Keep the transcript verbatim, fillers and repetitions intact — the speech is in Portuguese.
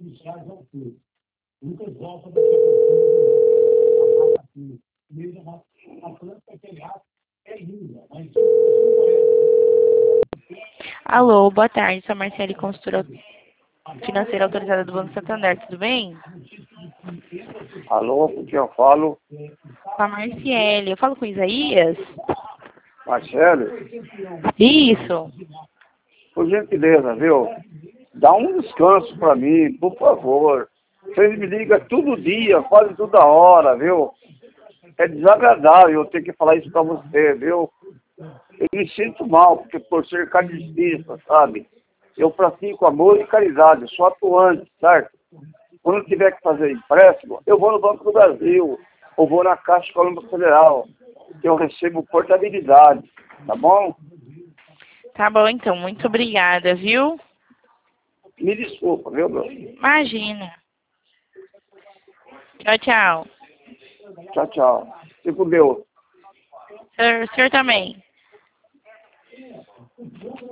Alô, boa tarde, sou a Marcele, consultora financeira autorizada do Banco Santander, tudo bem? Alô, com quem eu falo? Com a Marciele, eu falo com o Isaías? Marcelo? Isso. Por gentileza, viu? Dá um descanso pra mim, por favor. Vocês me ligam todo dia, quase toda hora, viu? É desagradável eu ter que falar isso pra você, viu? Eu me sinto mal, porque por ser cadistista, sabe? Eu pratico amor e caridade, eu sou atuante, certo? Quando eu tiver que fazer empréstimo, eu vou no Banco do Brasil, ou vou na Caixa Econômica Federal, que eu recebo portabilidade, tá bom? Tá bom, então, muito obrigada, viu? Me desculpa, viu, meu? Imagina. Tchau, tchau. Tchau, tchau. Fico Deus. O senhor também.